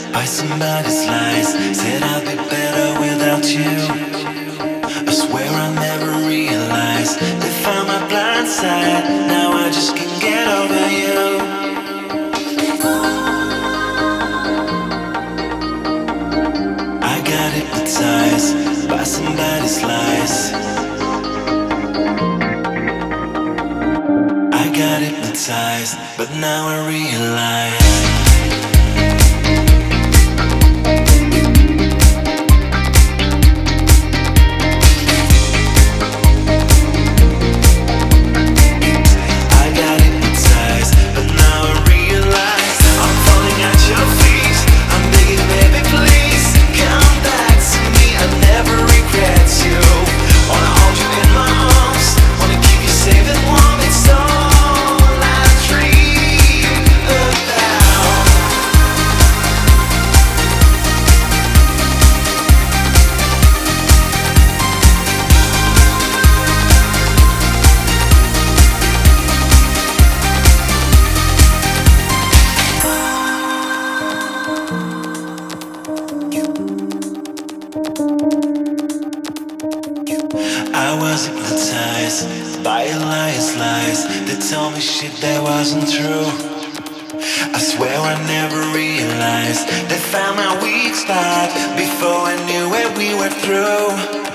by somebody's lies. Said I'd be better without you. I swear I never realized they found my blind side. Now I just can't get over you. I got hypnotized by somebody's lies. I got hypnotized, but now I realize. I was hypnotized by a liar's lies. They told me shit that wasn't true. I swear I never realized they found my weak spot before I knew where we were through.